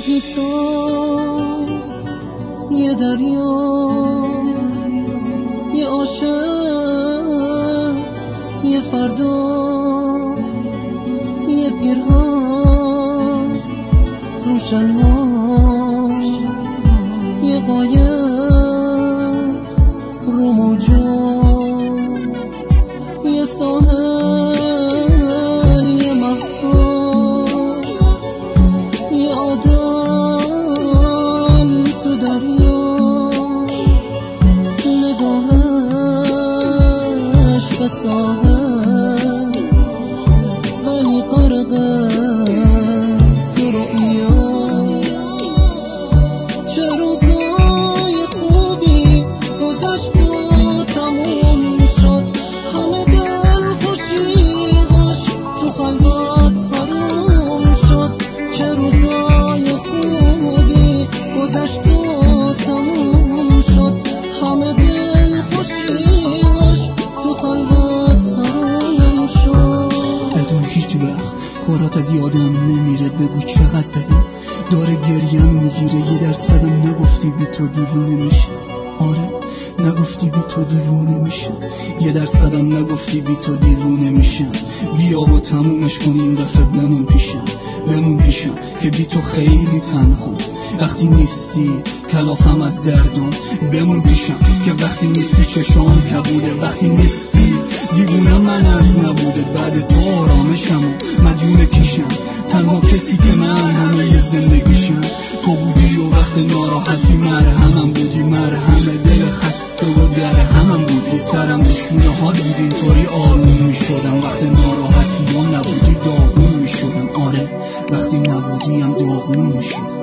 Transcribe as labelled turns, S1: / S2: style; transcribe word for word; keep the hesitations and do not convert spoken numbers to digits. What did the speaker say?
S1: بی تو یه دریا، یه عاشق، یه فردا، یه پیرهن روشناش، یه قایق رو موجود، یه ساحل، یه مفتوح، یه آدم تو دریا، نگاهش به ساحل ولی غرقه تو رؤیا. چه روزای خوبی گذشت و تموم شد، همه دل خوشیهاش تو خلوت حروم شد. چه روزای خوبی گذشت و تموم شد، همه دل خوشیهاش تو خلوت حروم شد.
S2: بدون هیچ وقت کارات از یادم نمیره، بگو چقدر بدم داره گریم میگیره. یه درصدم نگفتی بی تو دیوونه میشه، آره نگفتی بی تو دیوونه میشه. یه درصدم نگفتی بی تو دیوونه میشم. بیا و تمومش کنی این دفعه، بمون پیشم بمون پیشم که بی تو خیلی تنها. وقتی نیستی کلافم از دردم، بمون پیشم که وقتی نیستی چشام کبوده. وقتی نیستی دیوونه من از نبوده، بعد تو آرامشم و مدیون کیشم. تنها کسی که من همه زندگیشم تو بودی و وقت ناراحتی مرهمم بودی، مرهم دل خسته و درهمم بودی. سرم به شونه ها دید اینطوری آروم می شدم، وقت ناراحتی هم نبودی داغون می شدم. آره وقتی نبودیم داغون می شدم.